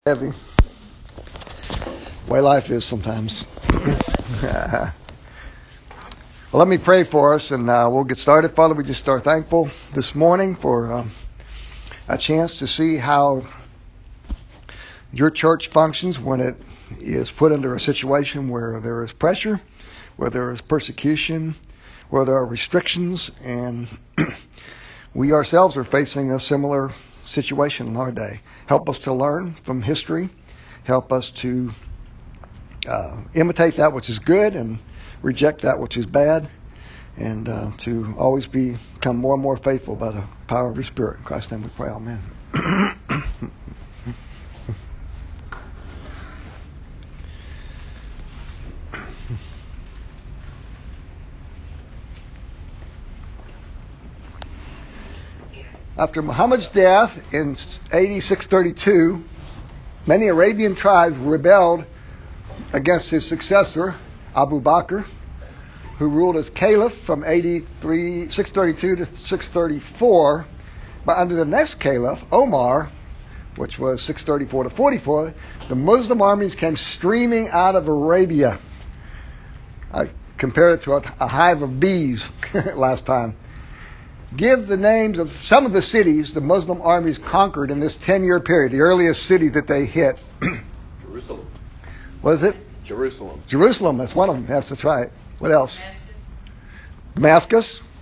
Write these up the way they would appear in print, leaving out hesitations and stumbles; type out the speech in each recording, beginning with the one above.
Heavy. Way life is sometimes. Well, let me pray for us and we'll get started. Father, we just are thankful this morning for a chance to see how your church functions when it is put under a situation where there is pressure, where there is persecution, where there are restrictions, and we ourselves are facing a similar situation in our day. Help us to learn from history. Help us to imitate that which is good and reject that which is bad, and to always become more and more faithful by the power of your Spirit. In Christ's name we pray, amen. After Muhammad's death in AD 632, many Arabian tribes rebelled against his successor, Abu Bakr, who ruled as caliph from AD 632 to 634. But under the next caliph, Omar, which was 634 to 44, the Muslim armies came streaming out of Arabia. I compared it to a hive of bees last time. Give the names of some of the cities the Muslim armies conquered in this 10-year period, the earliest city that they hit. Jerusalem. What is it? Jerusalem. Jerusalem, that's one of them. Yes, that's right. What else? Damascus.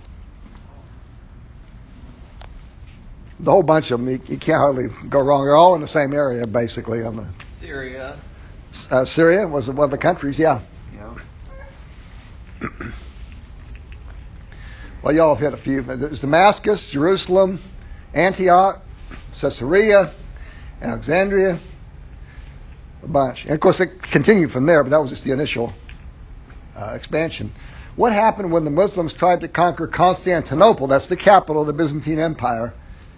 The whole bunch of them. You can't hardly go wrong. They're all in the same area, basically. Syria. Syria was one of the countries, yeah. Well, y'all have hit a few. There's Damascus, Jerusalem, Antioch, Caesarea, Alexandria, a bunch. And of course, it continued from there, but that was just the initial expansion. What happened when the Muslims tried to conquer Constantinople? That's the capital of the Byzantine Empire.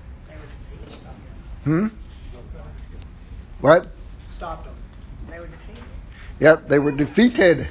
What? Stopped them. They were defeated. Yep, they were defeated.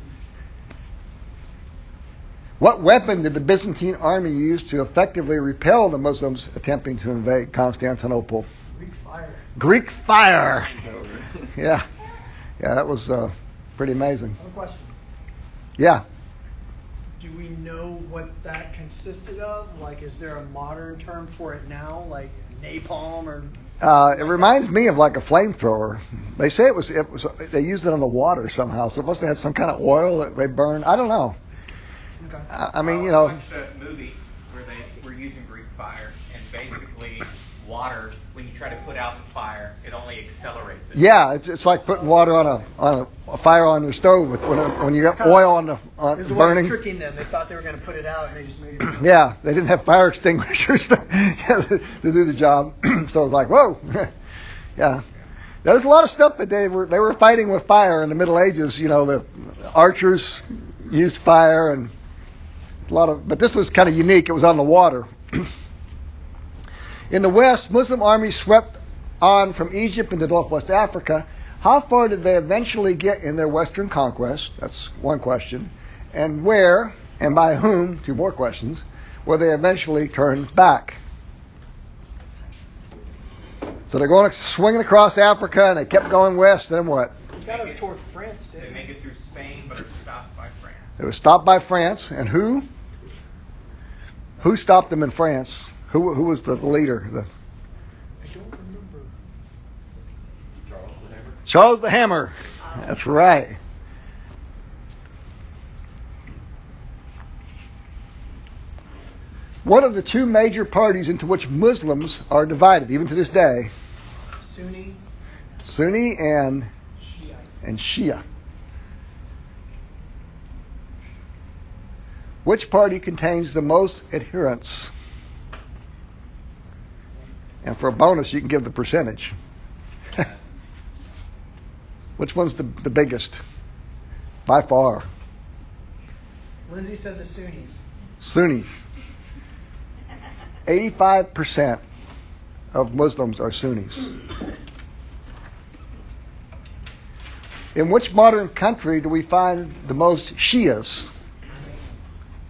What weapon did the Byzantine army use to effectively repel the Muslims attempting to invade Constantinople? Greek fire. Greek fire. Yeah, that was pretty amazing. One question. Yeah. Do we know what that consisted of? Like, is there a modern term for it now, like napalm or? It reminds me of like a flamethrower. They say it was. They used it on the water somehow, so it must have had some kind of oil that they burned. I don't know. Okay. I mean, I watched a movie where they were using Greek fire, and basically water, when you try to put out the fire, it only accelerates it. Yeah, it's like putting water on a fire on your stove when you got oil on It was burning. tricking them. They thought they were going to put it out, and they just made it. Yeah, they didn't have fire extinguishers to do the job, so it was like, whoa, yeah. There's a lot of stuff that they were fighting with fire in the Middle Ages. You know, the archers used fire and but this was kind of unique. It was on the water. In the West, Muslim armies swept on from Egypt into Northwest Africa. How far did they eventually get in their Western conquest? That's one question. And where, and by whom, two more questions, were they eventually turned back? So they're going swinging across Africa, and they kept going west, then what? They got it toward France, They make it through Spain, but are stopped by France. They were stopped by France, and who? Who stopped them in France? Who was the leader? I don't remember. Charles the Hammer. Charles the Hammer. That's right. What are the two major parties into which Muslims are divided, even to this day? Sunni and Shia. Which party contains the most adherents? And for a bonus, you can give the percentage. Which one's the biggest? By far. Lindsay said the Sunnis. Sunnis. 85% of Muslims are Sunnis. In which modern country do we find the most Shias?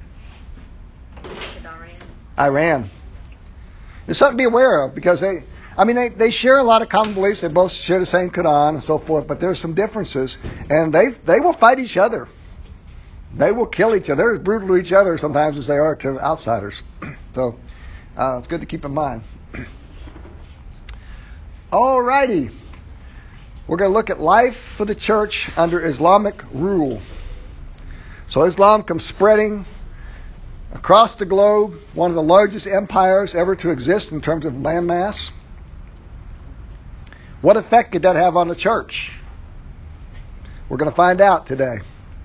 Iran. Iran. It's something to be aware of because I mean, they share a lot of common beliefs. They both share the same Quran and so forth, but there's some differences, and they will fight each other. They will kill each other. They're as brutal to each other sometimes as they are to outsiders. So it's good to keep in mind. All righty. We're going to look at life for the church under Islamic rule. So Islam comes spreading across the globe, one of the largest empires ever to exist in terms of landmass. What effect could that have on the church? We're going to find out today.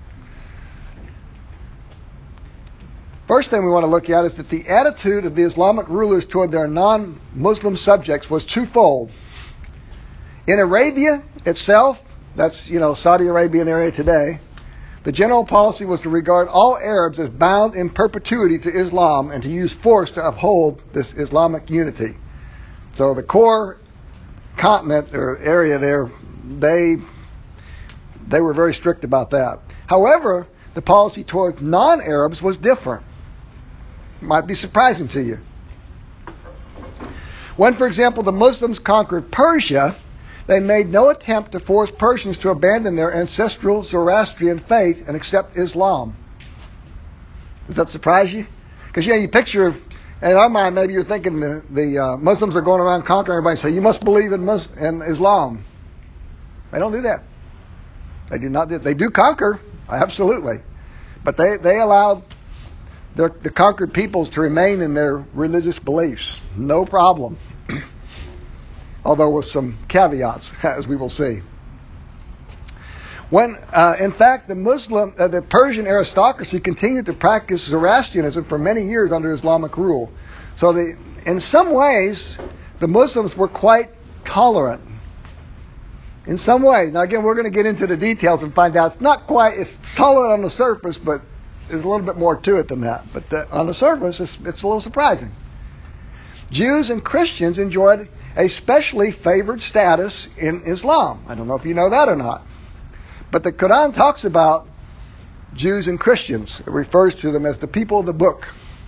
First thing we want to look at is that the attitude of the Islamic rulers toward their non-Muslim subjects was twofold. In Arabia itself, that's, Saudi Arabian area today, the general policy was to regard all Arabs as bound in perpetuity to Islam and to use force to uphold this Islamic unity. So the core continent or area there, they were very strict about that. However, the policy towards non-Arabs was different. It might be surprising to you. When, for example, the Muslims conquered Persia, they made no attempt to force Persians to abandon their ancestral Zoroastrian faith and accept Islam. Does that surprise you? Because you picture, in our mind, maybe you're thinking the Muslims are going around conquering everybody and say, you must believe in Islam. They don't do that. They do not do. They do conquer, absolutely. But they allowed the conquered peoples to remain in their religious beliefs. No problem. Although with some caveats, as we will see. When, in fact, the Persian aristocracy continued to practice Zoroastrianism for many years under Islamic rule. So in some ways, the Muslims were quite tolerant. In some ways. Now again, we're going to get into the details and find out it's tolerant on the surface, but there's a little bit more to it than that. But on the surface, it's a little surprising. Jews and Christians enjoyed a specially favored status in Islam. I don't know if you know that or not. But the Quran talks about Jews and Christians. It refers to them as the people of the book.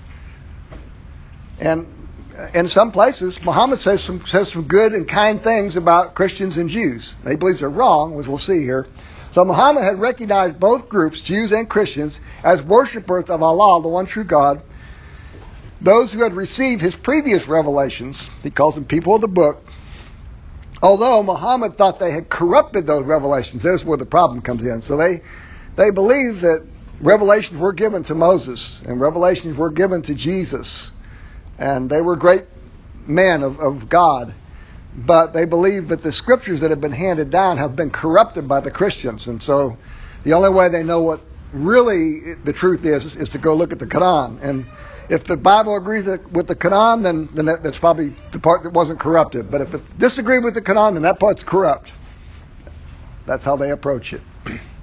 And in some places, Muhammad says some good and kind things about Christians and Jews. He believes they're wrong, as we'll see here. So Muhammad had recognized both groups, Jews and Christians, as worshippers of Allah, the one true God. Those who had received his previous revelations, he calls them people of the book, although Muhammad thought they had corrupted those revelations. There's where the problem comes in. So they believed that revelations were given to Moses and revelations were given to Jesus. And they were great men of God. But they believed that the scriptures that have been handed down have been corrupted by the Christians. And so the only way they know what really the truth is to go look at the Quran. And if the Bible agrees with the Quran, then that's probably the part that wasn't corrupted. But if it disagrees with the Quran, then that part's corrupt. That's how they approach it.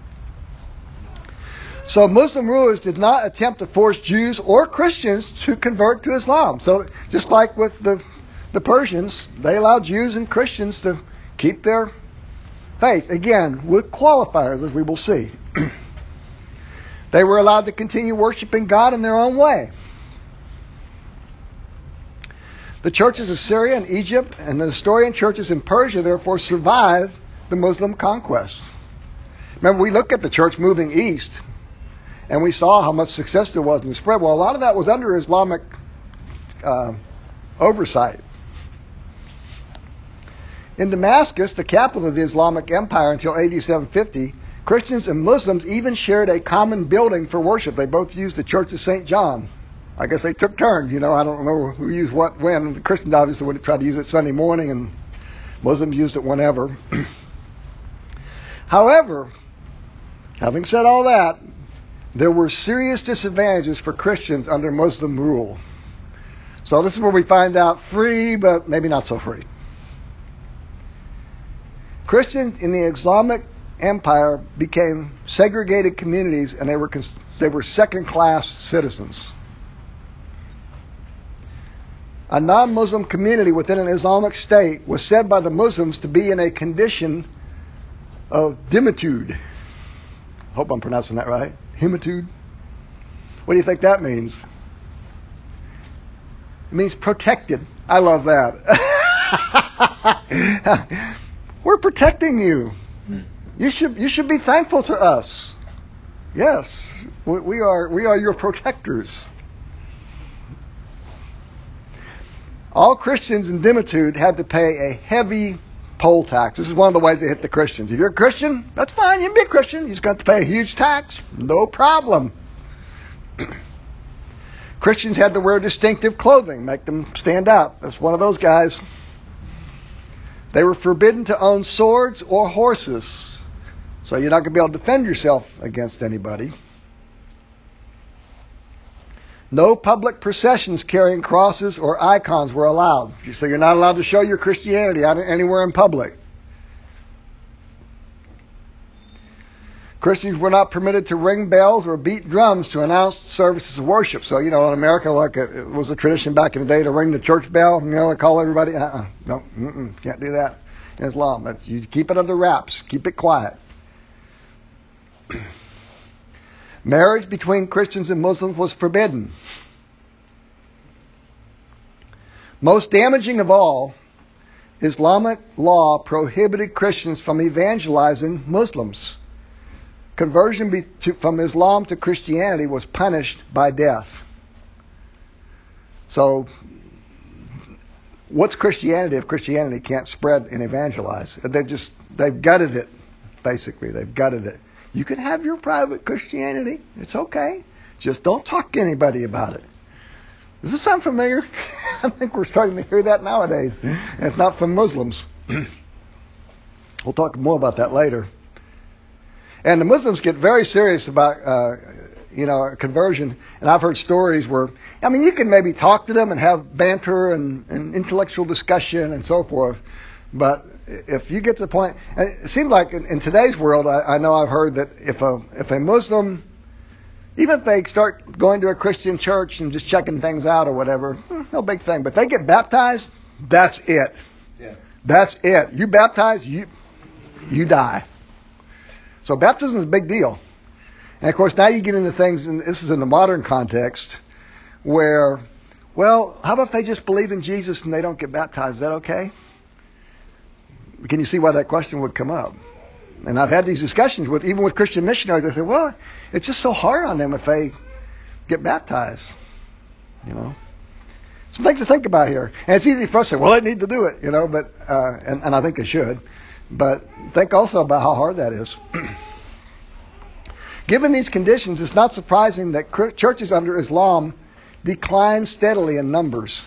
So Muslim rulers did not attempt to force Jews or Christians to convert to Islam. So just like with the Persians, they allowed Jews and Christians to keep their faith. Again, with qualifiers, as we will see. They were allowed to continue worshiping God in their own way. The churches of Syria and Egypt and the Nestorian churches in Persia, therefore, survived the Muslim conquest. Remember, we look at the church moving east, and we saw how much success there was in the spread. Well, a lot of that was under Islamic oversight. In Damascus, the capital of the Islamic Empire until AD 750, Christians and Muslims even shared a common building for worship. They both used the Church of St. John. I guess they took turns, I don't know who used what when. The Christians obviously would try to use it Sunday morning, and Muslims used it whenever. However, having said all that, there were serious disadvantages for Christians under Muslim rule. So this is where we find out free, but maybe not so free. Christians in the Islamic Empire became segregated communities, and they were second-class citizens. A non-Muslim community within an Islamic state was said by the Muslims to be in a condition of dhimitude. Hope I'm pronouncing that right. Dhimitude. What do you think that means? It means protected. I love that. We're protecting you. You should be thankful to us. Yes, we are your protectors. All Christians in Dimitude had to pay a heavy poll tax. This is one of the ways they hit the Christians. If you're a Christian, that's fine. You can be a Christian. You just got to pay a huge tax. No problem. Christians had to wear distinctive clothing, make them stand out. That's one of those guys. They were forbidden to own swords or horses. So you're not going to be able to defend yourself against anybody. No public processions carrying crosses or icons were allowed. So you're not allowed to show your Christianity anywhere in public. Christians were not permitted to ring bells or beat drums to announce services of worship. So, in America, like it was a tradition back in the day to ring the church bell, to call everybody. No, can't do that in Islam. You keep it under wraps. Keep it quiet. Marriage between Christians and Muslims was forbidden. Most damaging of all, Islamic law prohibited Christians from evangelizing Muslims. Conversion from Islam to Christianity was punished by death. So, what's Christianity if Christianity can't spread and evangelize? They've gutted it, basically. They've gutted it. You can have your private Christianity. It's okay. Just don't talk to anybody about it. Does this sound familiar? I think we're starting to hear that nowadays. And it's not from Muslims. We'll talk more about that later. And the Muslims get very serious about, conversion. And I've heard stories where, you can maybe talk to them and have banter and intellectual discussion and so forth. But if you get to the point, and it seems like in today's world, I know I've heard that if a Muslim, even if they start going to a Christian church and just checking things out or whatever, no big thing. But if they get baptized, that's it. Yeah. That's it. You baptize, you die. So baptism is a big deal. And of course, now you get into things, and this is in the modern context, where, how about if they just believe in Jesus and they don't get baptized? Is that okay? Can you see why that question would come up? And I've had these discussions even with Christian missionaries. They say, it's just so hard on them if they get baptized. Some things to think about here. And it's easy for us to say, they need to do it, but and I think they should. But think also about how hard that is. Given these conditions, it's not surprising that churches under Islam decline steadily in numbers.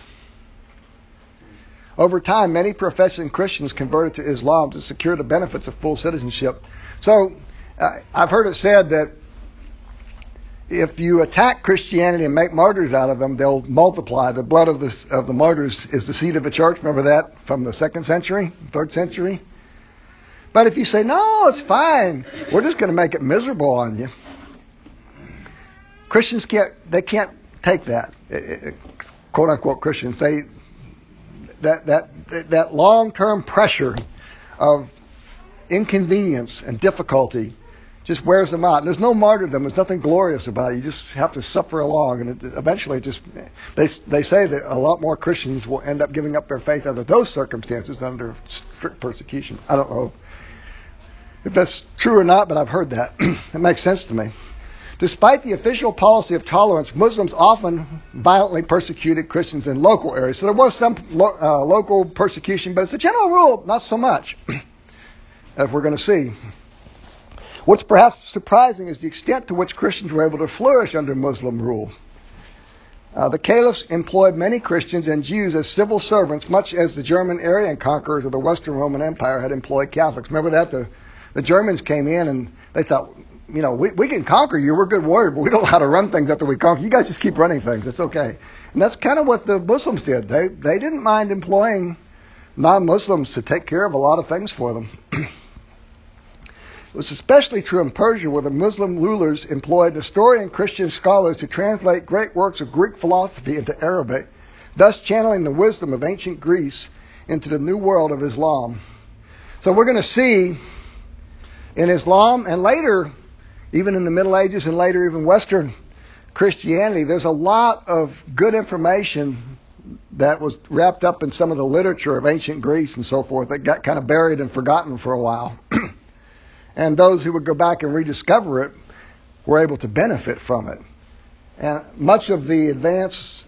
Over time, many professing Christians converted to Islam to secure the benefits of full citizenship. So, I've heard it said that if you attack Christianity and make martyrs out of them, they'll multiply. The blood of the martyrs is the seed of the church. Remember that from the 2nd century, 3rd century? But if you say, no, it's fine, we're just going to make it miserable on you. Christians can't take that. Quote unquote Christians say, that long-term pressure of inconvenience and difficulty just wears them out. And there's no martyrdom. There's nothing glorious about it. You just have to suffer along. And eventually they say that a lot more Christians will end up giving up their faith under those circumstances under strict persecution. I don't know if that's true or not, but I've heard that. It makes sense to me. Despite the official policy of tolerance, Muslims often violently persecuted Christians in local areas. So there was some local persecution, but it's a general rule, not so much, as we're going to see. What's perhaps surprising is the extent to which Christians were able to flourish under Muslim rule. The caliphs employed many Christians and Jews as civil servants, much as the German Aryan conquerors of the Western Roman Empire had employed Catholics. Remember that? The Germans came in and they thought, we can conquer you. We're good warriors, but we don't know how to run things after we conquer. You guys just keep running things. It's okay. And that's kind of what the Muslims did. They didn't mind employing non-Muslims to take care of a lot of things for them. It was especially true in Persia, where the Muslim rulers employed Nestorian Christian scholars to translate great works of Greek philosophy into Arabic, thus channeling the wisdom of ancient Greece into the new world of Islam. So we're going to see in Islam, and later, even in the Middle Ages and later even Western Christianity, there's a lot of good information that was wrapped up in some of the literature of ancient Greece and so forth that got kind of buried and forgotten for a while. And those who would go back and rediscover it were able to benefit from it. And much of the advances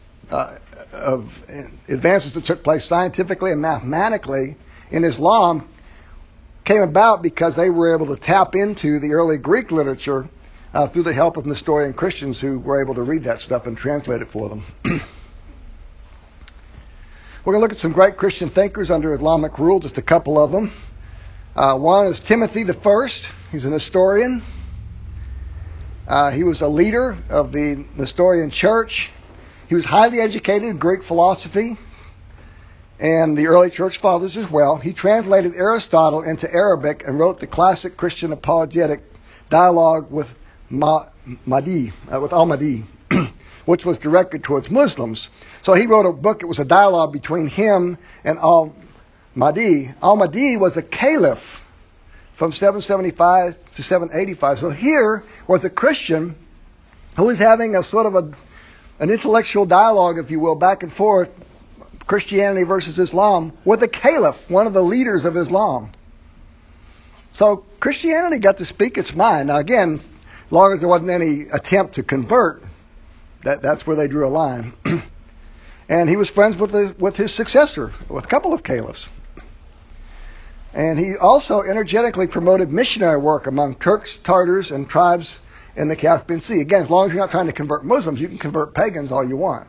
that took place scientifically and mathematically in Islam came about because they were able to tap into the early Greek literature through the help of Nestorian Christians who were able to read that stuff and translate it for them. We're going to look at some great Christian thinkers under Islamic rule, just a couple of them. One is Timothy I. He's an historian. He was a leader of the Nestorian church. He was highly educated in Greek philosophy and the early church fathers as well. He translated Aristotle into Arabic and wrote the classic Christian apologetic dialogue with Al-Mahdi, which was directed towards Muslims. So he wrote a book. It was a dialogue between him and Al-Mahdi. Al-Mahdi was a caliph from 775 to 785. So here was a Christian who was having a sort of an intellectual dialogue, if you will, back and forth, Christianity versus Islam, with a caliph, one of the leaders of Islam. So Christianity got to speak its mind. Now again, as long as there wasn't any attempt to convert, that's where they drew a line. And he was friends with his successor, with a couple of caliphs. And he also energetically promoted missionary work among Turks, Tartars, and tribes in the Caspian Sea. Again, as long as you're not trying to convert Muslims, you can convert pagans all you want.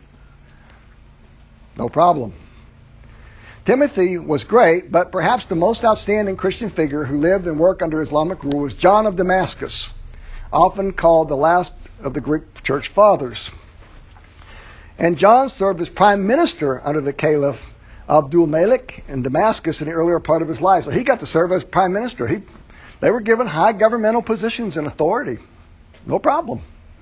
No problem. Timothy was great, but perhaps the most outstanding Christian figure who lived and worked under Islamic rule was John of Damascus, often called the last of the Greek church fathers. And John served as prime minister under the Caliph Abdul Malik in Damascus in the earlier part of his life. So he got to serve as prime minister. They were given high governmental positions and authority. No problem.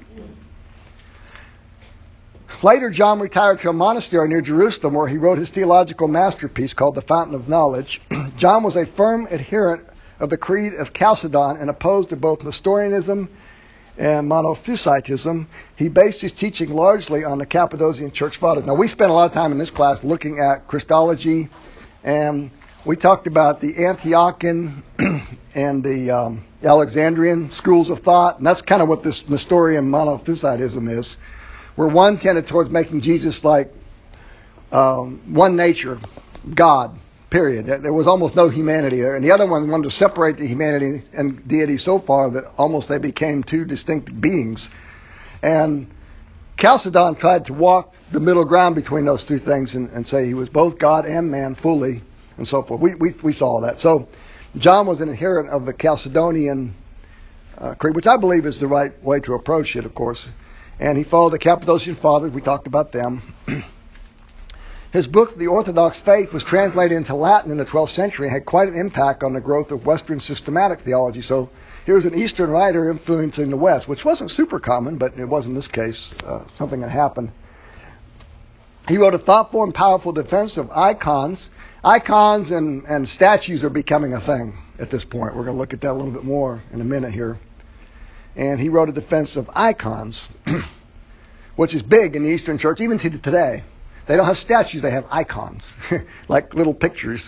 Later, John retired to a monastery near Jerusalem where he wrote his theological masterpiece called The Fountain of Knowledge. John was a firm adherent of the Creed of Chalcedon and opposed to both Nestorianism and Monophysitism. He based his teaching largely on the Cappadocian Church Fathers. Now, we spent a lot of time in this class looking at Christology, and we talked about the Antiochian and the Alexandrian schools of thought, and that's kind of what this Nestorian Monophysitism is, where one tended towards making Jesus like one nature, God, period. There was almost no humanity there. And the other one wanted to separate the humanity and deity so far that almost they became two distinct beings. And Chalcedon tried to walk the middle ground between those two things and say he was both God and man fully and so forth. We saw that. So John was an adherent of the Chalcedonian creed, which I believe is the right way to approach it, of course. And he followed the Cappadocian Fathers. We talked about them. His book, The Orthodox Faith, was translated into Latin in the 12th century and had quite an impact on the growth of Western systematic theology. So here's an Eastern writer influencing the West, which wasn't super common, but it was in this case something that happened. He wrote a thoughtful and powerful defense of icons. Icons and statues are becoming a thing at this point. We're going to look at that a little bit more in a minute here. And he wrote a defense of icons, which is big in the Eastern Church, even to today. They don't have statues, they have icons, like little pictures.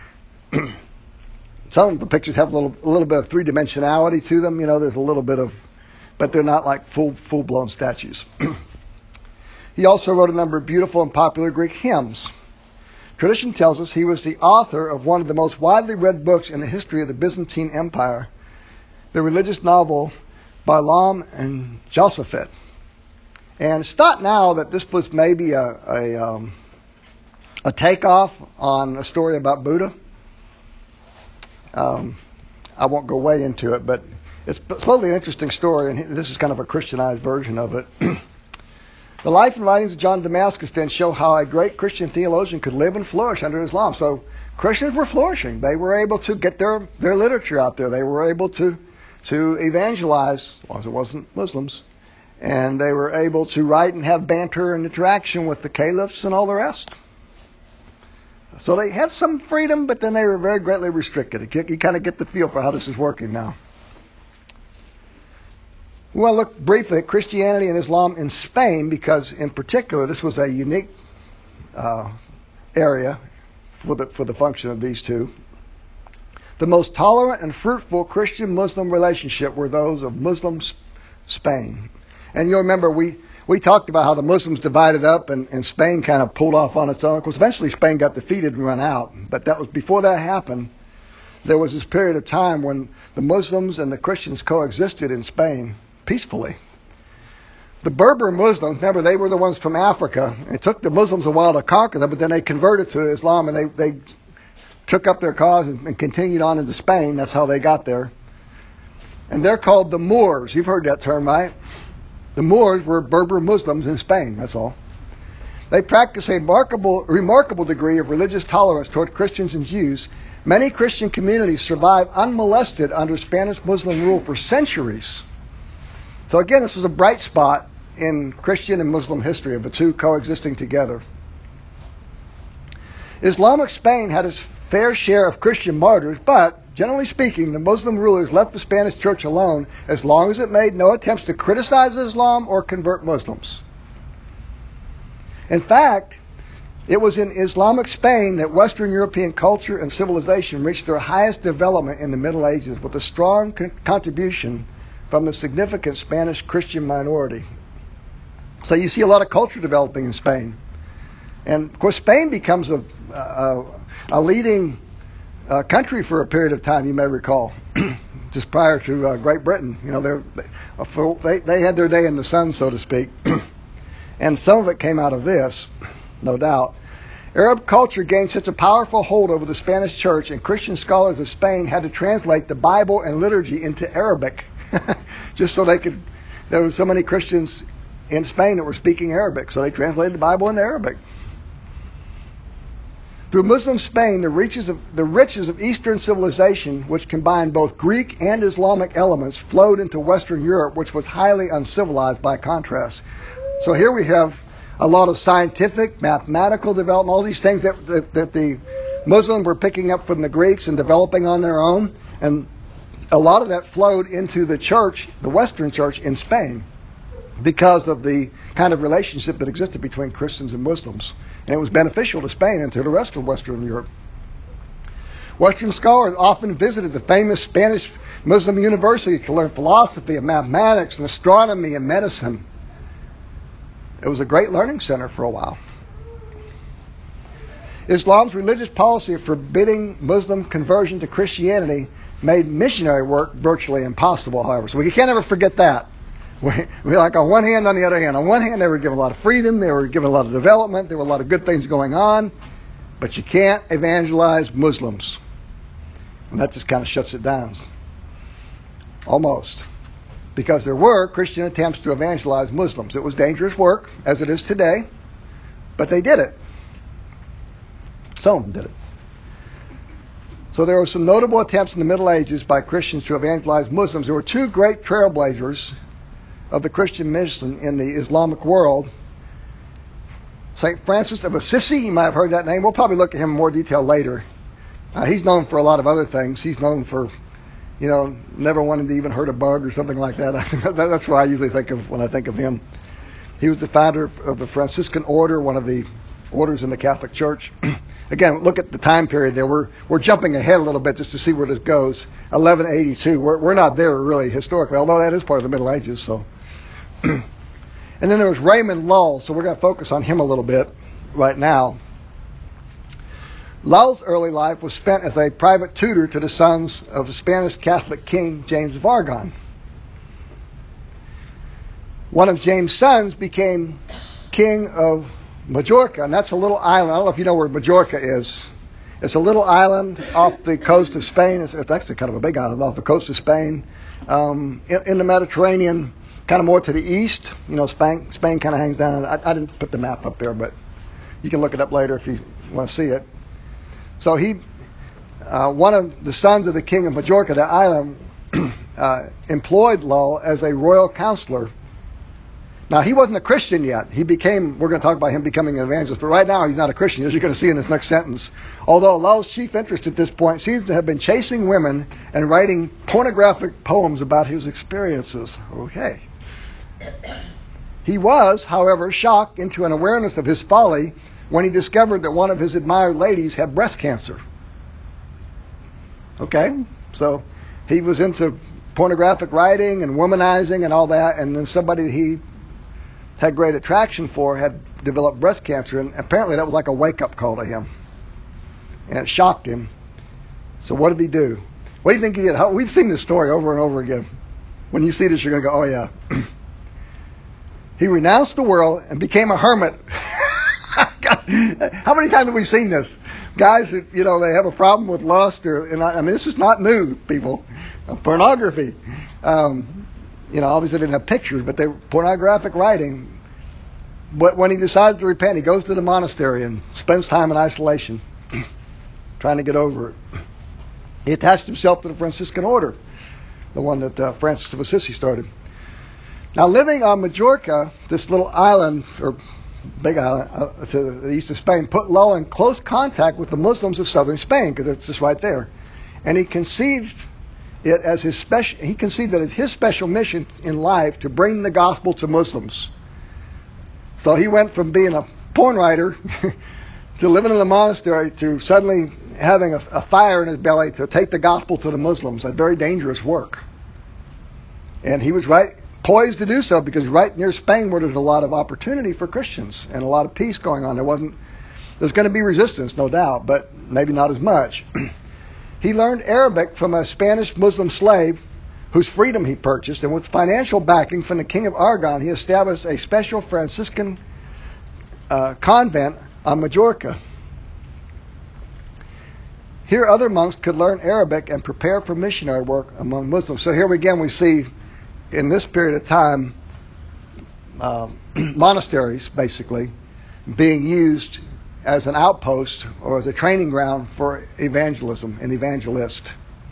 Some of the pictures have a little bit of three-dimensionality to them. You know, there's a little bit of, but they're not like full-blown statues. He also wrote a number of beautiful and popular Greek hymns. Tradition tells us he was the author of one of the most widely read books in the history of the Byzantine Empire, the religious novel Balaam and Josaphat. And it's thought now that this was maybe a takeoff on a story about Buddha. I won't go way into it, but it's supposedly an interesting story, and this is kind of a Christianized version of it. The life and writings of John of Damascus then show how a great Christian theologian could live and flourish under Islam. So Christians were flourishing. They were able to get their literature out there. They were able to evangelize, as long as it wasn't Muslims. And they were able to write and have banter and interaction with the caliphs and all the rest. So they had some freedom, but then they were very greatly restricted. You kind of get the feel for how this is working now. We want to look briefly at Christianity and Islam in Spain because, in particular, this was a unique area for the function of these two. The most tolerant and fruitful Christian-Muslim relationship were those of Muslim Spain. And you'll remember we talked about how the Muslims divided up and Spain kind of pulled off on its own. Of course, eventually Spain got defeated and run out. But that was before that happened. There was this period of time when the Muslims and the Christians coexisted in Spain peacefully. The Berber Muslims, remember, they were the ones from Africa. It took the Muslims a while to conquer them, but then they converted to Islam and they took up their cause and continued on into Spain. That's how they got there. And they're called the Moors. You've heard that term, right? The Moors were Berber Muslims in Spain, that's all. They practiced a remarkable degree of religious tolerance toward Christians and Jews. Many Christian communities survived unmolested under Spanish Muslim rule for centuries. So again, this is a bright spot in Christian and Muslim history of the two coexisting together. Islamic Spain had its fair share of Christian martyrs, but generally speaking, the Muslim rulers left the Spanish church alone as long as it made no attempts to criticize Islam or convert Muslims. In fact, it was in Islamic Spain that Western European culture and civilization reached their highest development in the Middle Ages, with a strong contribution from the significant Spanish Christian minority. So you see a lot of culture developing in Spain. And of course, Spain becomes a leading country for a period of time, you may recall, just prior to Great Britain. You know, they had their day in the sun, so to speak. And some of it came out of this, no doubt. Arab culture gained such a powerful hold over the Spanish church, and Christian scholars of Spain had to translate the Bible and liturgy into Arabic, just so they could. There were so many Christians in Spain that were speaking Arabic, so they translated the Bible into Arabic. Through Muslim Spain, the riches of Eastern civilization, which combined both Greek and Islamic elements, flowed into Western Europe, which was highly uncivilized by contrast. So here we have a lot of scientific, mathematical development, all these things that the Muslims were picking up from the Greeks and developing on their own. And a lot of that flowed into the church, the Western church in Spain, because of the kind of relationship that existed between Christians and Muslims. And it was beneficial to Spain and to the rest of Western Europe. Western scholars often visited the famous Spanish Muslim university to learn philosophy and mathematics and astronomy and medicine. It was a great learning center for a while. Islam's religious policy of forbidding Muslim conversion to Christianity made missionary work virtually impossible, however. So we can't ever forget that. We're like on one hand, on the other hand. On one hand, they were given a lot of freedom. They were given a lot of development. There were a lot of good things going on. But you can't evangelize Muslims. And that just kind of shuts it down. Almost. Because there were Christian attempts to evangelize Muslims. It was dangerous work, as it is today. But they did it. Some of them did it. So there were some notable attempts in the Middle Ages by Christians to evangelize Muslims. There were two great trailblazers of the Christian mission in the Islamic world. St. Francis of Assisi, you might have heard that name. We'll probably look at him in more detail later. He's known for a lot of other things. He's known for, never wanting to even hurt a bug or something like that. That's what I usually think of when I think of him. He was the founder of the Franciscan order, one of the orders in the Catholic Church. Again, look at the time period there. We're jumping ahead a little bit just to see where this goes. 1182. We're not there really historically, although that is part of the Middle Ages. So, and then there was Raymond Lull. So we're going to focus on him a little bit right now. Lull's early life was spent as a private tutor to the sons of the Spanish Catholic king James of Aragon. One of James' sons became king of Majorca, and that's a little island. I don't know if you know where Majorca is. It's a little island off the coast of Spain. It's actually kind of a big island off the coast of Spain, in the Mediterranean, kind of more to the east. Spain kind of hangs down. I didn't put the map up there, but you can look it up later if you want to see it. So one of the sons of the king of Majorca, the island, employed Lull as a royal counselor. Now, he wasn't a Christian yet. We're going to talk about him becoming an evangelist, but right now he's not a Christian, as you're going to see in this next sentence. Although Lull's chief interest at this point seems to have been chasing women and writing pornographic poems about his experiences. Okay. He was, however, shocked into an awareness of his folly when he discovered that one of his admired ladies had breast cancer. Okay? So he was into pornographic writing and womanizing and all that, and then somebody he had great attraction for had developed breast cancer, and apparently that was like a wake-up call to him. And it shocked him. So what did he do? What do you think he did? We've seen this story over and over again. When you see this, you're going to go, oh yeah. He renounced the world and became a hermit. How many times have we seen this? Guys that, they have a problem with lust, this is not new, people. Pornography. Obviously they didn't have pictures, but they were pornographic writing. But when he decides to repent, he goes to the monastery and spends time in isolation, trying to get over it. He attached himself to the Franciscan order, the one that Francis of Assisi started. Now, living on Majorca, this little island, or big island to the east of Spain, put Lull in close contact with the Muslims of southern Spain, because it's just right there. And he conceived it as his special mission in life to bring the gospel to Muslims. So he went from being a porn writer to living in the monastery to suddenly having a fire in his belly to take the gospel to the Muslims. A very dangerous work. And he was poised to do so, because right near Spain where there's a lot of opportunity for Christians and a lot of peace going on. There's going to be resistance, no doubt, but maybe not as much. He learned Arabic from a Spanish Muslim slave whose freedom he purchased, and with financial backing from the King of Aragon, he established a special Franciscan convent on Majorca. Here other monks could learn Arabic and prepare for missionary work among Muslims. So here again we see in this period of time monasteries basically being used as an outpost or as a training ground for evangelism and evangelist.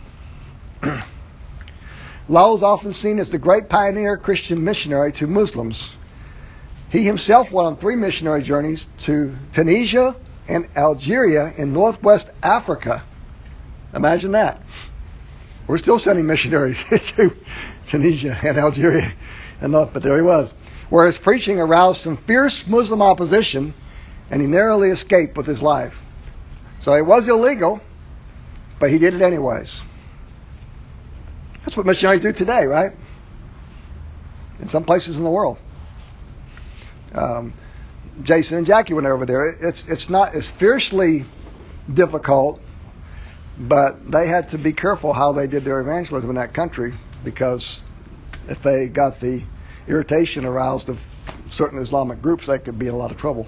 Lull is often seen as the great pioneer Christian missionary to Muslims. He himself went on 3 missionary journeys to Tunisia and Algeria in northwest Africa. Imagine that. We're still sending missionaries to Tunisia and Algeria. But there he was. Where his preaching aroused some fierce Muslim opposition, and he narrowly escaped with his life. So it was illegal, but he did it anyways. That's what missionaries do today, right? In some places in the world. Jason and Jackie went over there. It's not as fiercely difficult, but they had to be careful how they did their evangelism in that country, because if they got the irritation aroused of certain Islamic groups, they could be in a lot of trouble.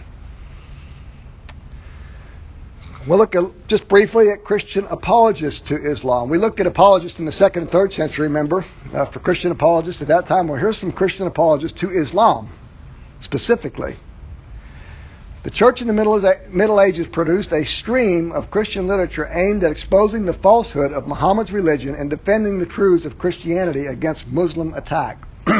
We'll look just briefly at Christian apologists to Islam. We looked at apologists in the 2nd and 3rd century, remember, for Christian apologists at that time. Well, here's some Christian apologists to Islam, specifically. The church in the Middle Ages produced a stream of Christian literature aimed at exposing the falsehood of Muhammad's religion and defending the truths of Christianity against Muslim attack.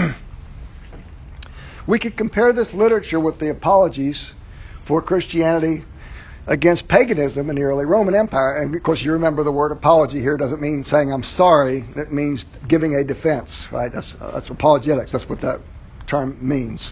We could compare this literature with the apologies for Christianity against paganism in the early Roman Empire. And of course, you remember the word apology here doesn't mean saying I'm sorry. It means giving a defense, right? That's apologetics. That's what that term means.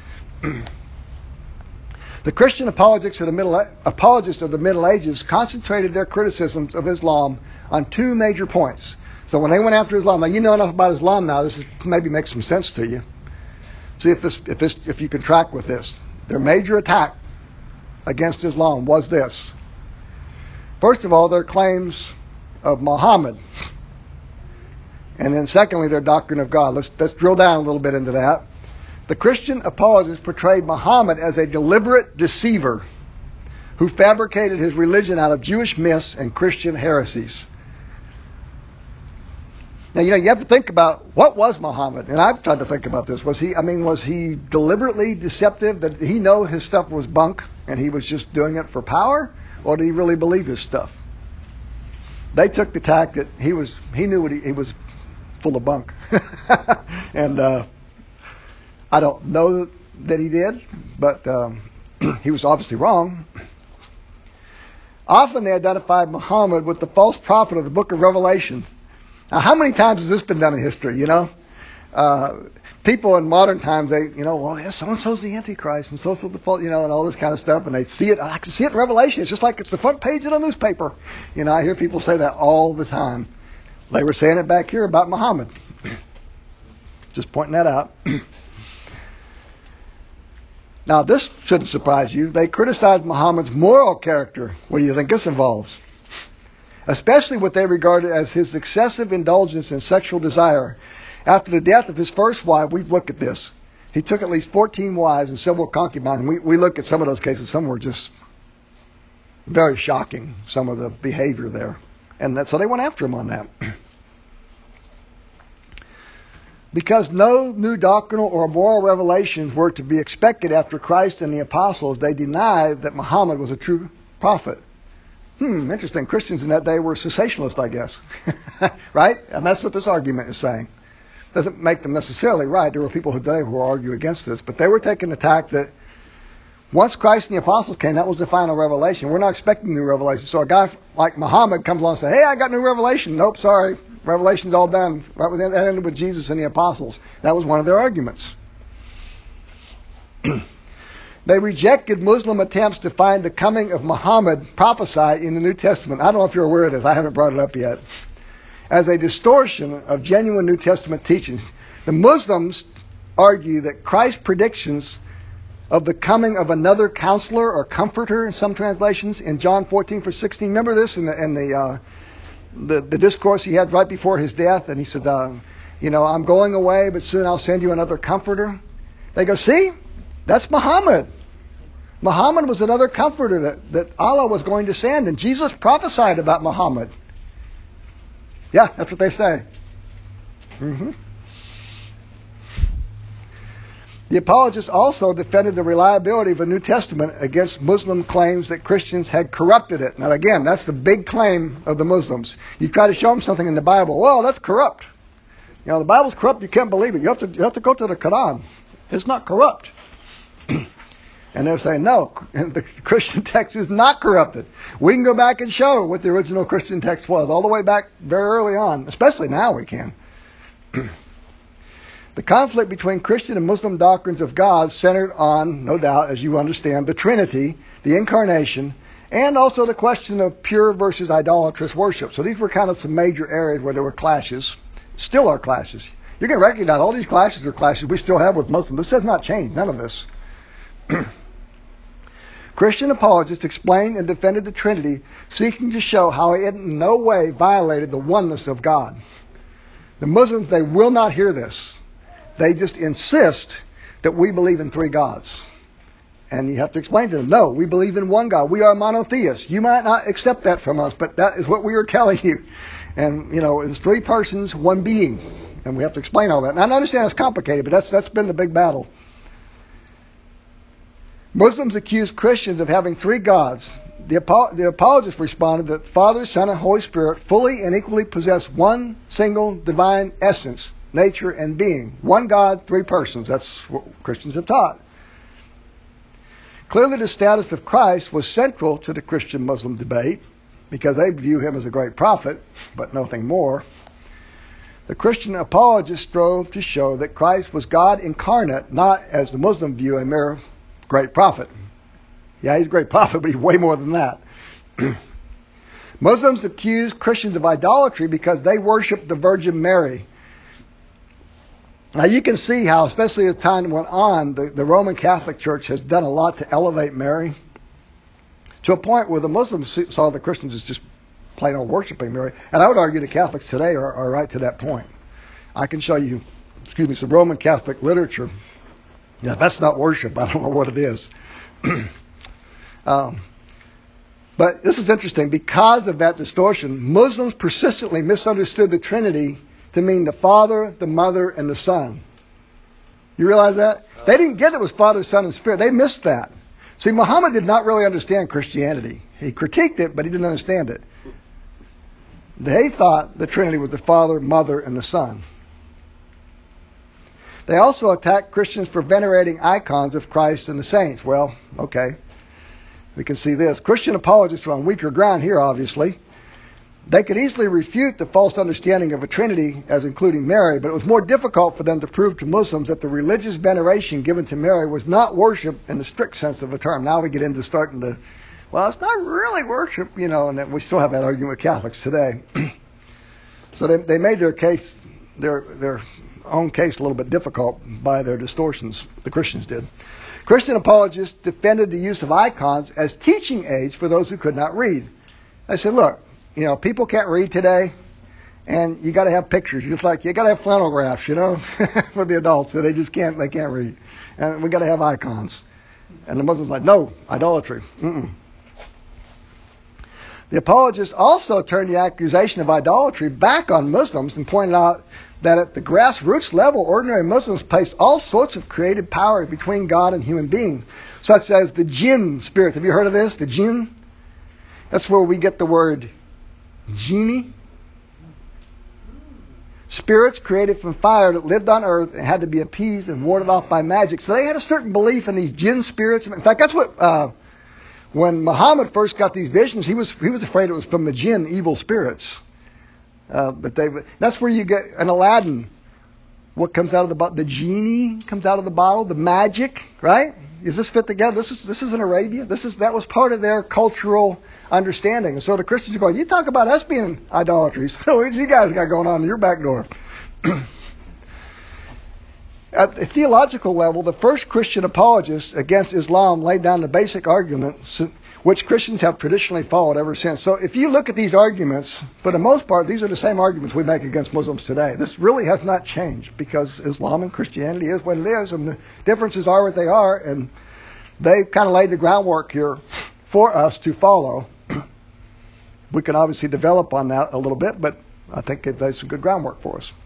The Christian apologists of the Middle Ages concentrated their criticisms of Islam on 2 major points. So when they went after Islam, now you know enough about Islam now, this maybe makes some sense to you. See if you can track with this. Their major attack against Islam was this. First of all, their claims of Muhammad. And then secondly, their doctrine of God. Let's drill down a little bit into that. The Christian apologists portrayed Muhammad as a deliberate deceiver who fabricated his religion out of Jewish myths and Christian heresies. Now, you have to think about, what was Muhammad? And I've tried to think about this. Was he deliberately deceptive? Did he know his stuff was bunk and he was just doing it for power? Or did he really believe his stuff? They took the tack that he knew what he was full of bunk. And I don't know that he did, but he was obviously wrong. Often they identified Muhammad with the false prophet of the book of Revelation. Now, how many times has this been done in history, people in modern times, they, well, yeah, so-and-so's the Antichrist, and so-and-so's the, and all this kind of stuff, and they see it. I can see it in Revelation. It's just like it's the front page of the newspaper. I hear people say that all the time. They were saying it back here about Muhammad. Just pointing that out. Now, this shouldn't surprise you. They criticized Muhammad's moral character. What do you think this involves? Especially what they regarded as his excessive indulgence in sexual desire. After the death of his first wife, we've looked at this. He took at least 14 wives and several concubines. We looked at some of those cases. Some were just very shocking, some of the behavior there. And so they went after him on that. Because no new doctrinal or moral revelations were to be expected after Christ and the apostles, they denied that Muhammad was a true prophet. Interesting. Christians in that day were cessationalists, I guess. Right? And that's what this argument is saying. Doesn't make them necessarily right. There were people today who argue against this. But they were taking the tack that once Christ and the apostles came, that was the final revelation. We're not expecting new revelation. So a guy like Muhammad comes along and says, hey, I got new revelation. Nope, sorry. Revelation's all done. Right, that ended with Jesus and the apostles. That was one of their arguments. They rejected Muslim attempts to find the coming of Muhammad prophesied in the New Testament. I don't know if you're aware of this. I haven't brought it up yet. As a distortion of genuine New Testament teachings. The Muslims argue that Christ's predictions of the coming of another counselor or comforter in some translations in John 14:16. Remember this in the discourse he had right before his death, and he said, I'm going away, but soon I'll send you another comforter. They go, see, that's Muhammad. Muhammad was another comforter that Allah was going to send, and Jesus prophesied about Muhammad. Yeah, that's what they say. The apologists also defended the reliability of the New Testament against Muslim claims that Christians had corrupted it. Now again, that's the big claim of the Muslims. You try to show them something in the Bible, well, that's corrupt. The Bible's corrupt, you can't believe it. You have to go to the Quran. It's not corrupt. And they're saying, no, the Christian text is not corrupted. We can go back and show what the original Christian text was, all the way back very early on, especially now we can. The conflict between Christian and Muslim doctrines of God centered on, no doubt, as you understand, the Trinity, the Incarnation, and also the question of pure versus idolatrous worship. So these were kind of some major areas where there were clashes. Still are clashes. You can recognize all these clashes are clashes we still have with Muslims. This has not changed, none of this. Christian apologists explained and defended the Trinity, seeking to show how it in no way violated the oneness of God. The Muslims, they will not hear this. They just insist that we believe in three gods. And you have to explain to them, no, we believe in one God. We are monotheists. You might not accept that from us, but that is what we are telling you. And, it's three persons, one being. And we have to explain all that. And I understand it's complicated, but that's been the big battle. Muslims accuse Christians of having three gods. The apologists responded that Father, Son, and Holy Spirit fully and equally possess one single divine essence, nature, and being. One God, three persons. That's what Christians have taught. Clearly, the status of Christ was central to the Christian-Muslim debate because they view him as a great prophet, but nothing more. The Christian apologists strove to show that Christ was God incarnate, not, as the Muslim view, a mere great prophet. Yeah, he's a great prophet, but he's way more than that. Muslims accuse Christians of idolatry because they worship the Virgin Mary. Now you can see how, especially as time went on, the Roman Catholic Church has done a lot to elevate Mary to a point where the Muslims saw the Christians as just plain old worshiping Mary. And I would argue the Catholics today are right to that point. I can show you, some Roman Catholic literature. Yeah, that's not worship. I don't know what it is. But this is interesting. Because of that distortion, Muslims persistently misunderstood the Trinity to mean the Father, the Mother, and the Son. You realize that? They didn't get it was Father, Son, and Spirit. They missed that. See, Muhammad did not really understand Christianity. He critiqued it, but he didn't understand it. They thought the Trinity was the Father, Mother, and the Son. They also attacked Christians for venerating icons of Christ and the saints. Well, okay. We can see this. Christian apologists are on weaker ground here, obviously. They could easily refute the false understanding of a Trinity as including Mary, but it was more difficult for them to prove to Muslims that the religious veneration given to Mary was not worship in the strict sense of the term. Now we get into starting to, well, it's not really worship, and we still have that argument with Catholics today. So they made their case, their own case a little bit difficult by their distortions. The Christians did. Christian apologists defended the use of icons as teaching aids for those who could not read. They said, look, people can't read today, and you got to have pictures. Just like you got to have flannel graphs, for the adults. So they can't read, and we got to have icons. And the Muslims like, no, idolatry. The apologists also turned the accusation of idolatry back on Muslims and pointed out that at the grassroots level, ordinary Muslims placed all sorts of creative power between God and human beings, such as the jinn spirit. Have you heard of this? The jinn? That's where we get the word genie. Spirits created from fire that lived on earth and had to be appeased and warded off by magic. So they had a certain belief in these jinn spirits. In fact, that's what when Muhammad first got these visions, he was afraid it was from the jinn, evil spirits. That's where you get an Aladdin. What comes out of the bottle? The genie comes out of the bottle. The magic, right? Does this fit together? This is in Arabia. That was part of their cultural understanding. And so the Christians are going, you talk about us being idolatries. What you guys got going on in your back door? At the theological level, the first Christian apologists against Islam laid down the basic arguments which Christians have traditionally followed ever since. So if you look at these arguments, for the most part, these are the same arguments we make against Muslims today. This really has not changed because Islam and Christianity is what it is, and the differences are what they are, and they've kind of laid the groundwork here for us to follow. We can obviously develop on that a little bit, but I think it lays some good groundwork for us.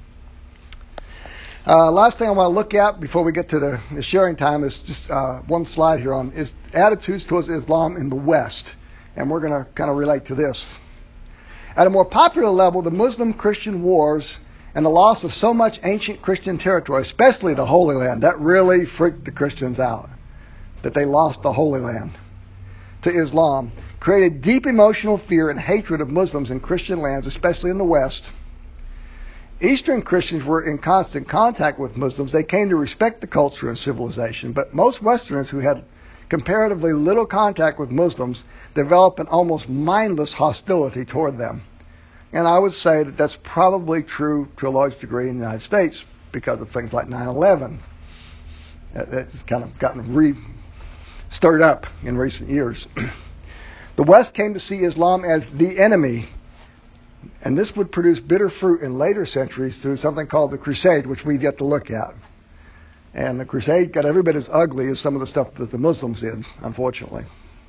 Last thing I want to look at before we get to the sharing time is just one slide here on is attitudes towards Islam in the West. And we're going to kind of relate to this. At a more popular level, the Muslim-Christian wars and the loss of so much ancient Christian territory, especially the Holy Land, that really freaked the Christians out, that they lost the Holy Land to Islam, created deep emotional fear and hatred of Muslims in Christian lands, especially in the West. Eastern Christians were in constant contact with Muslims. They came to respect the culture and civilization, but most Westerners who had comparatively little contact with Muslims developed an almost mindless hostility toward them. And I would say that that's probably true to a large degree in the United States because of things like 9/11. That's kind of gotten stirred up in recent years. The West came to see Islam as the enemy, and this would produce bitter fruit in later centuries through something called the Crusade, which we've yet to look at. And the Crusade got every bit as ugly as some of the stuff that the Muslims did, unfortunately.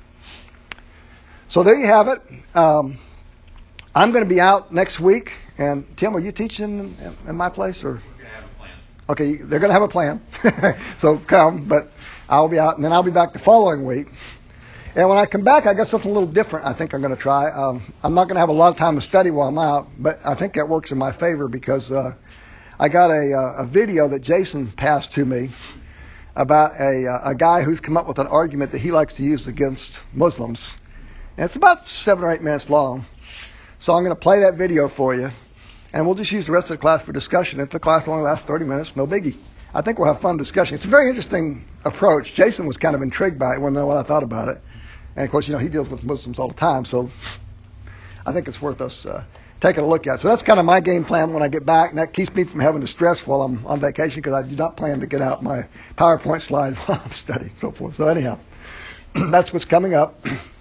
So there you have it. I'm going to be out next week. And Tim, are you teaching in my place? Or? We're going to have a plan. Okay, they're going to have a plan. So come, but I'll be out, and then I'll be back the following week. And when I come back, I got something a little different I think I'm going to try. I'm not going to have a lot of time to study while I'm out, but I think that works in my favor because I got a video that Jason passed to me about a guy who's come up with an argument that he likes to use against Muslims. And it's about 7 or 8 minutes long. So I'm going to play that video for you, and we'll just use the rest of the class for discussion. If the class only lasts 30 minutes, no biggie. I think we'll have fun discussion. It's a very interesting approach. Jason was kind of intrigued by it, wanted to know what I thought about it. And, of course, he deals with Muslims all the time, so I think it's worth us taking a look at. So that's kind of my game plan when I get back, and that keeps me from having to stress while I'm on vacation because I do not plan to get out my PowerPoint slides while I'm studying and so forth. So anyhow, that's what's coming up.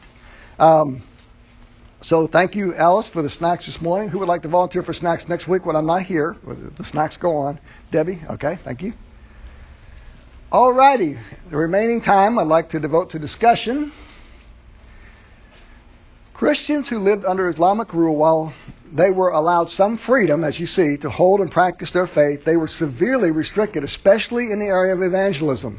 So thank you, Alice, for the snacks this morning. Who would like to volunteer for snacks next week when I'm not here? The snacks go on. Debbie? Okay, thank you. All righty. The remaining time I'd like to devote to discussion. Christians who lived under Islamic rule, while they were allowed some freedom, as you see, to hold and practice their faith, they were severely restricted, especially in the area of evangelism.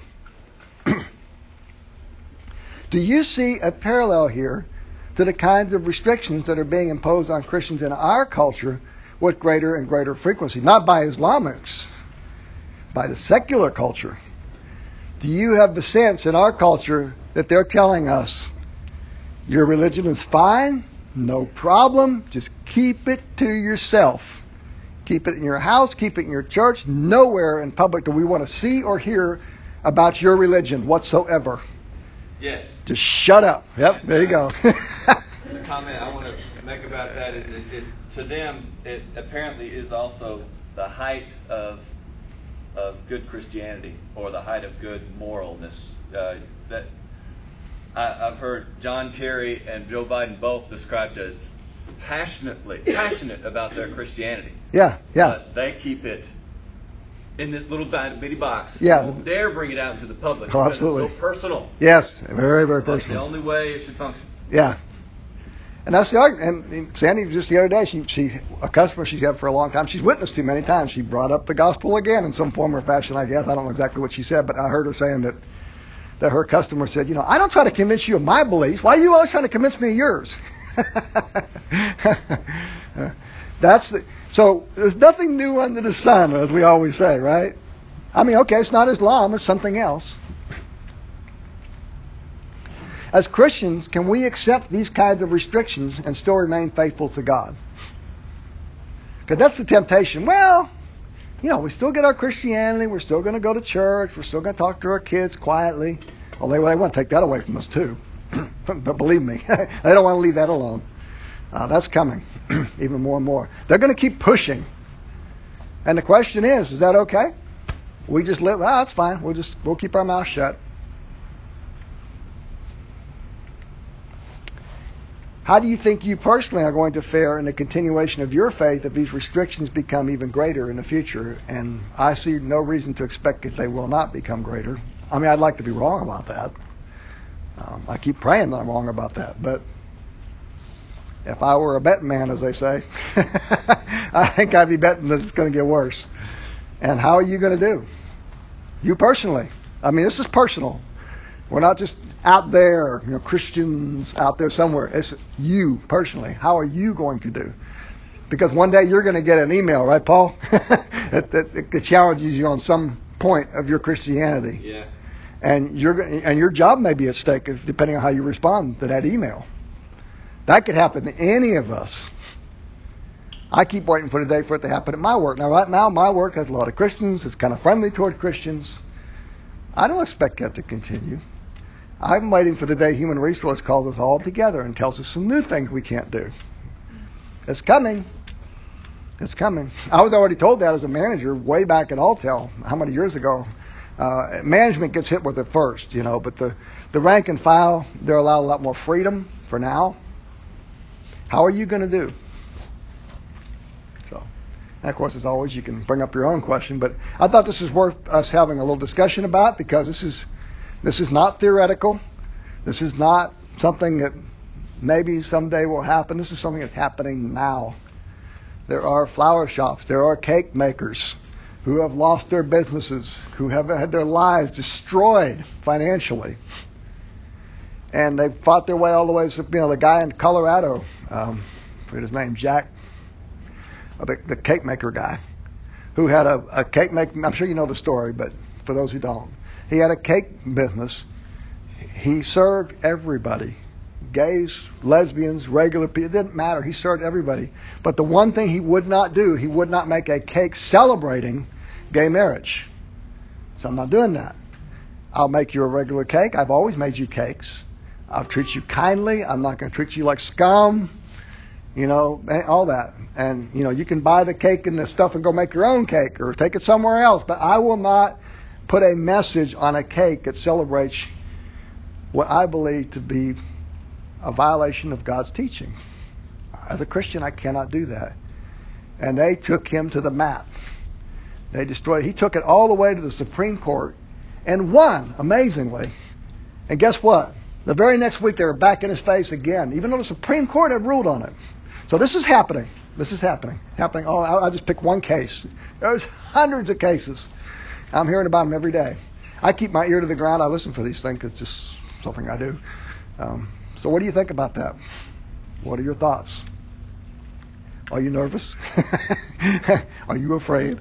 Do you see a parallel here to the kinds of restrictions that are being imposed on Christians in our culture with greater and greater frequency? Not by Islamics, by the secular culture. Do you have the sense in our culture that they're telling us, your religion is fine, No problem. Just keep it to yourself. Keep it in your house. Keep it in your church. Nowhere in public do we want to see or hear about your religion whatsoever. Yes. Just shut up. Yep, there you go. The comment I want to make about that is that to them, it apparently is also the height of good Christianity, or the height of good moralness. That I've heard John Kerry and Joe Biden both described as passionate about their Christianity. Yeah. But they keep it in this little bitty box. Yeah. They don't dare bring it out into the public. Oh, because absolutely. It's so personal. Yes, very, very That's the personal. only way it should function. Yeah. And that's the argument. And Sandy, just the other day, she a customer she's had for a long time, she's witnessed to many times. She brought up the gospel again in some form or fashion, I guess. I don't know exactly what she said, but I heard her saying that her customer said, I don't try to convince you of my beliefs. Why are you always trying to convince me of yours? So there's nothing new under the sun, as we always say, right? I mean, okay, it's not Islam, it's something else. As Christians, can we accept these kinds of restrictions and still remain faithful to God? Because that's the temptation. Well, we still get our Christianity. We're still going to go to church. We're still going to talk to our kids quietly. Well, they want to take that away from us too. But believe me, they don't want to leave that alone. That's coming even more and more. They're going to keep pushing. And the question is that okay? We just live, that's fine. We'll keep our mouth shut. How do you think you personally are going to fare in the continuation of your faith if these restrictions become even greater in the future? And I see no reason to expect that they will not become greater. I mean, I'd like to be wrong about that. I keep praying that I'm wrong about that. But if I were a betting man, as they say, I think I'd be betting that it's going to get worse. And how are you going to do? You personally. I mean, this is personal. We're not just out there, Christians out there somewhere. It's you personally. How are you going to do? Because one day you're going to get an email, right, Paul? that challenges you on some point of your Christianity. Yeah. And your job may be at stake, depending on how you respond to that email. That could happen to any of us. I keep waiting for the day for it to happen at my work. Now, right now, my work has a lot of Christians. It's kind of friendly toward Christians. I don't expect that to continue. I'm waiting for the day Human Resource calls us all together and tells us some new things we can't do. It's coming. It's coming. I was already told that as a manager way back at Alltel, how many years ago. Management gets hit with it first, but the rank and file, they're allowed a lot more freedom for now. How are you going to do? So, and of course, as always, you can bring up your own question, but I thought this is worth us having a little discussion about, because this is not theoretical. This is not something that maybe someday will happen. This is something that's happening now. There are flower shops. There are cake makers who have lost their businesses, who have had their lives destroyed financially. And they've fought their way all the way to, the guy in Colorado, I forget his name, Jack, the cake maker guy, who had a cake making, I'm sure you know the story, but for those who don't, he had a cake business. He served everybody. Gays, lesbians, regular people, it didn't matter. He served everybody. But the one thing he would not do, he would not make a cake celebrating gay marriage. So I'm not doing that. I'll make you a regular cake. I've always made you cakes. I'll treat you kindly. I'm not going to treat you like scum. All that. And, you can buy the cake and the stuff and go make your own cake or take it somewhere else. But I will not put a message on a cake that celebrates what I believe to be a violation of God's teaching. As a Christian, I cannot do that. And they took him to the mat. They destroyed. He took it all the way to the Supreme Court and won, amazingly. And guess what? The very next week, they were back in his face again, even though the Supreme Court had ruled on it. So this is happening. This is happening. Oh, I'll just pick one case. There's hundreds of cases. I'm hearing about them every day. I keep my ear to the ground. I listen for these things. It's just something I do. So what do you think about that? What are your thoughts? Are you nervous? Are you afraid?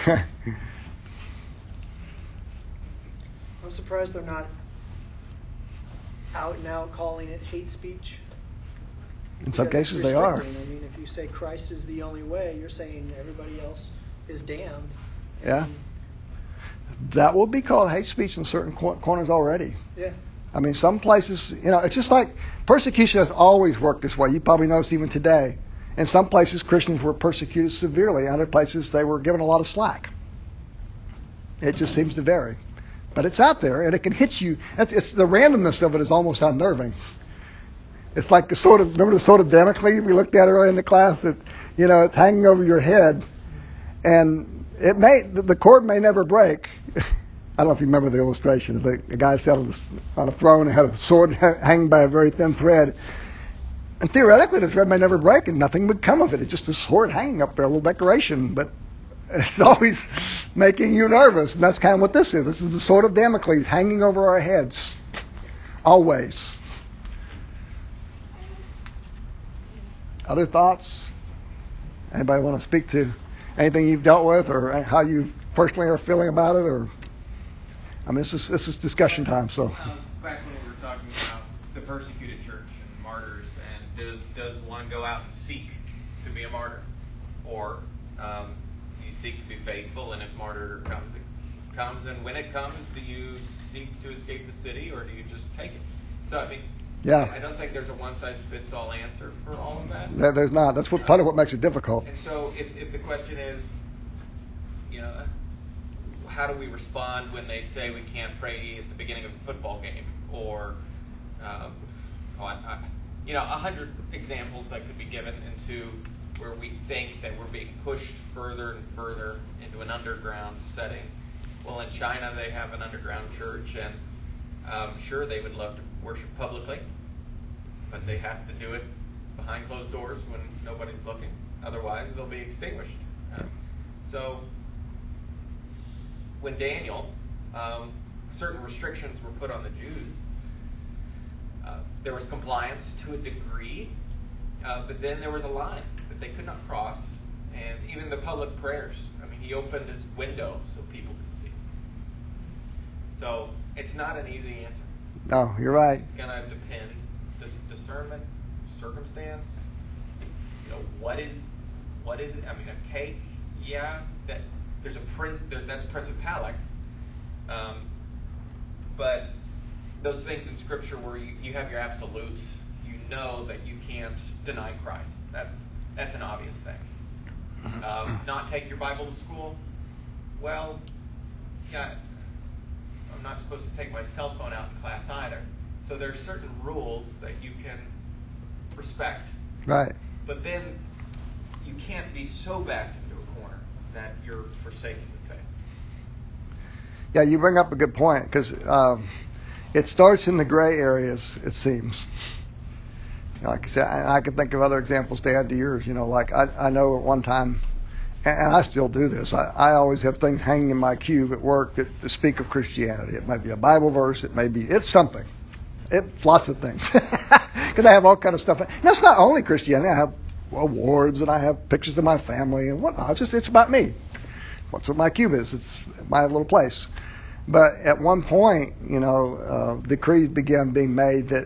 I'm surprised they're not out and out calling it hate speech. In some cases, they are. I mean, if you say Christ is the only way, you're saying everybody else is damned. Yeah. That will be called hate speech in certain corners already. Yeah. I mean, some places, it's just like persecution has always worked this way. You probably noticed even today. In some places, Christians were persecuted severely. In other places, they were given a lot of slack. It just seems to vary. But it's out there, and it can hit you. It's the randomness of it is almost unnerving. It's like remember the sword of Damocles we looked at earlier in the class that, it's hanging over your head. And the cord may never break. I don't know if you remember the illustration. The guy sat on a throne and had a sword hanging by a very thin thread. And theoretically, the thread may never break and nothing would come of it. It's just a sword hanging up there, a little decoration. But it's always making you nervous. And that's kind of what this is. This is the sword of Damocles hanging over our heads. Always. Other thoughts? Anybody want to speak to anything you've dealt with or how you personally are feeling about it? This is discussion time. So back when we were talking about the persecuted church and martyrs, and does one go out and seek to be a martyr, or you seek to be faithful, and if martyrdom comes, it comes, and when it comes, do you seek to escape the city, or do you just take it? So yeah. I don't think there's a one-size-fits-all answer for all of that. There's not. That's part of what makes it difficult. And so if the question is, how do we respond when they say we can't pray at the beginning of a football game, or 100 examples that could be given into where we think that we're being pushed further and further into an underground setting. Well, in China they have an underground church, and sure, they would love to worship publicly, but they have to do it behind closed doors when nobody's looking. Otherwise, they'll be extinguished. So when Daniel, certain restrictions were put on the Jews, there was compliance to a degree, but then there was a line that they could not cross, and even the public prayers. He opened his window so people could see. So it's not an easy answer. No, you're right. It's going to depend. Discernment, circumstance. What is it? A cake. Yeah, that there's that's principalic. But those things in Scripture where you have your absolutes, you know that you can't deny Christ. That's an obvious thing. Not take your Bible to school. Well, yeah, I'm not supposed to take my cell phone out in class either. So there's certain rules that you can respect. Right. But then you can't be so backed into a corner that you're forsaking the faith. Yeah, you bring up a good point, because it starts in the gray areas, it seems. Like I said, I can think of other examples to add to yours. Like I know at one time, and I still do this, I always have things hanging in my cube at work that speak of Christianity. It might be a Bible verse, it's something. It's lots of things. Because I have all kind of stuff. And that's not only Christianity. I have awards, and I have pictures of my family and whatnot. It's about me. What's what my cube is. It's my little place. But at one point, decrees began being made that,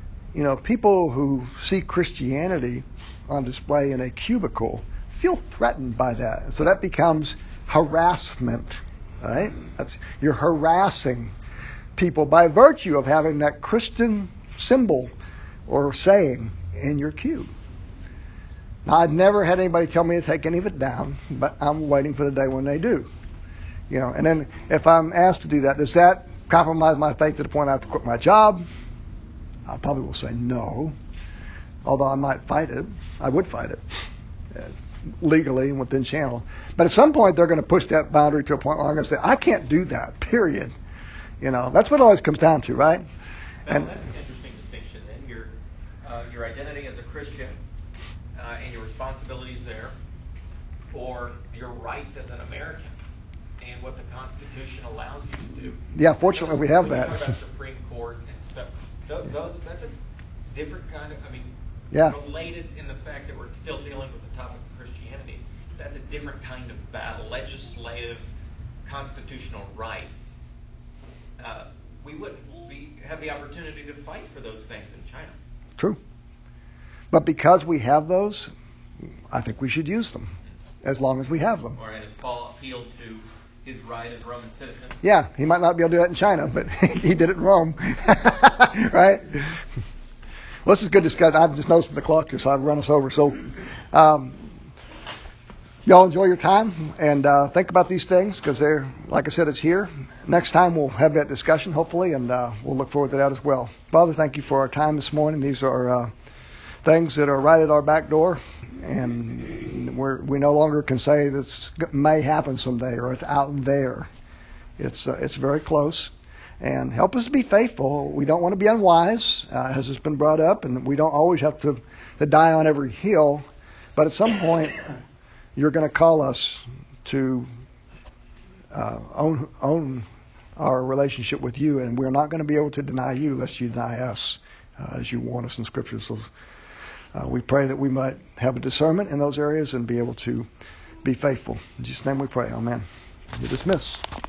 people who see Christianity on display in a cubicle feel threatened by that. So that becomes harassment, right? You're harassing people by virtue of having that Christian symbol or saying in your cube. Now, I've never had anybody tell me to take any of it down, but I'm waiting for the day when they do. And then if I'm asked to do that, does that compromise my faith to the point I have to quit my job? I probably will say no, although I might fight it. I would fight it legally and within channel. But at some point, they're going to push that boundary to a point where I'm going to say, I can't do that, period. That's what it always comes down to, right? And that's an interesting distinction then. Your identity as a Christian and your responsibilities there, or your rights as an American and what the Constitution allows you to do. Yeah, fortunately we have that. When you talk about Supreme Court and stuff, that's a different kind of, related in the fact that we're still dealing with the topic of Christianity. That's a different kind of battle, legislative, constitutional rights. We wouldn't have the opportunity to fight for those things in China. True. But because we have those, I think we should use them as long as we have them. Or as Paul appealed to his right as a Roman citizen. Yeah, he might not be able to do that in China, but he did it in Rome. Right? Well, this is good discussion. I've just noticed the clock because I've run us over. So, y'all enjoy your time and think about these things because they're, like I said, it's here. Next time we'll have that discussion, hopefully, and we'll look forward to that as well. Father, thank you for our time this morning. These are things that are right at our back door, and we no longer can say this may happen someday or it's out there. It's very close. And help us to be faithful. We don't want to be unwise, as has been brought up, and we don't always have to die on every hill. But at some point, you're going to call us to own our relationship with you, and we're not going to be able to deny you lest you deny us, as you warn us in Scripture. So we pray that we might have a discernment in those areas and be able to be faithful. In Jesus' name we pray. Amen. You're dismissed.